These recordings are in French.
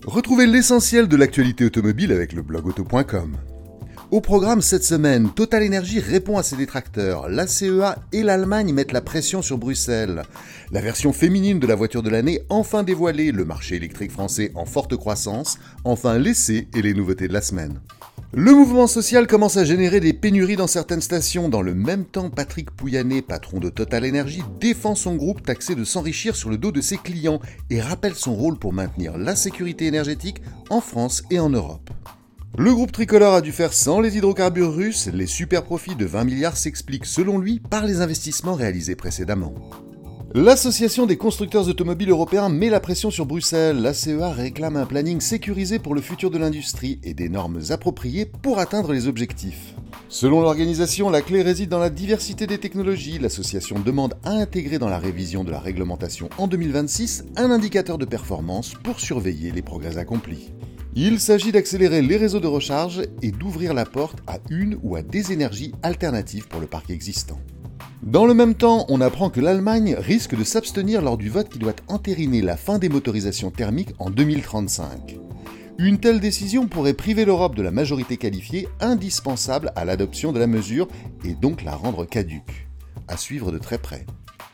Retrouvez l'essentiel de l'actualité automobile avec le blog auto.com. Au programme cette semaine, Total Energy répond à ses détracteurs. La CEA et l'Allemagne mettent la pression sur Bruxelles. La version féminine de la voiture de l'année enfin dévoilée, le marché électrique français en forte croissance, enfin l'essai et les nouveautés de la semaine. Le mouvement social commence à générer des pénuries dans certaines stations. Dans le même temps, Patrick Pouyanné, patron de Total Energy, défend son groupe taxé de s'enrichir sur le dos de ses clients et rappelle son rôle pour maintenir la sécurité énergétique en France et en Europe. Le groupe tricolore a dû faire sans les hydrocarbures russes. Les super profits de 20 milliards s'expliquent selon lui par les investissements réalisés précédemment. L'Association des constructeurs automobiles européens met la pression sur Bruxelles. La CEA réclame un planning sécurisé pour le futur de l'industrie et des normes appropriées pour atteindre les objectifs. Selon l'organisation, la clé réside dans la diversité des technologies. L'association demande à intégrer dans la révision de la réglementation en 2026 un indicateur de performance pour surveiller les progrès accomplis. Il s'agit d'accélérer les réseaux de recharge et d'ouvrir la porte à une ou à des énergies alternatives pour le parc existant. Dans le même temps, on apprend que l'Allemagne risque de s'abstenir lors du vote qui doit entériner la fin des motorisations thermiques en 2035. Une telle décision pourrait priver l'Europe de la majorité qualifiée indispensable à l'adoption de la mesure et donc la rendre caduque. À suivre de très près.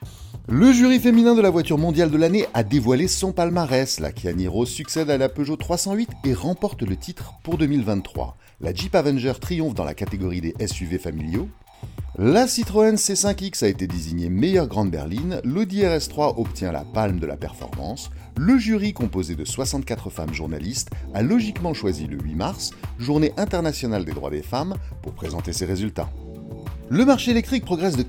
Le jury féminin de la voiture mondiale de l'année a dévoilé son palmarès. La Kia Niro succède à la Peugeot 308 et remporte le titre pour 2023. La Jeep Avenger triomphe dans la catégorie des SUV familiaux. La Citroën C5X a été désignée meilleure grande berline, l'Audi RS3 obtient la palme de la performance, le jury composé de 64 femmes journalistes a logiquement choisi le 8 mars, journée internationale des droits des femmes, pour présenter ses résultats. Le marché électrique progresse de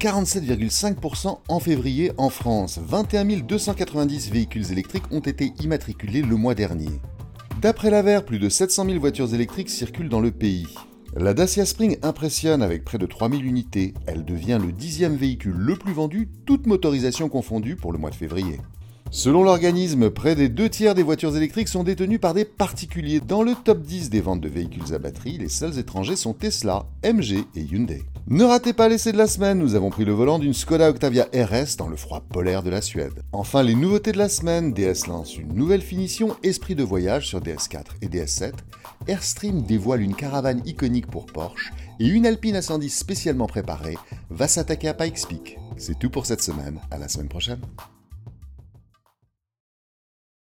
47,5% en février en France. 21 290 véhicules électriques ont été immatriculés le mois dernier. D'après l'AVER, plus de 700 000 voitures électriques circulent dans le pays. La Dacia Spring impressionne avec près de 3000 unités. Elle devient le 10e véhicule le plus vendu, toutes motorisations confondues pour le mois de février. Selon l'organisme, près des 2/3 des voitures électriques sont détenues par des particuliers. Dans le top 10 des ventes de véhicules à batterie, les seuls étrangers sont Tesla, MG et Hyundai. Ne ratez pas l'essai de la semaine, nous avons pris le volant d'une Skoda Octavia RS dans le froid polaire de la Suède. Enfin, les nouveautés de la semaine, DS lance une nouvelle finition esprit de voyage sur DS4 et DS7, Airstream dévoile une caravane iconique pour Porsche et une Alpine A110 spécialement préparée va s'attaquer à Pikes Peak. C'est tout pour cette semaine, à la semaine prochaine.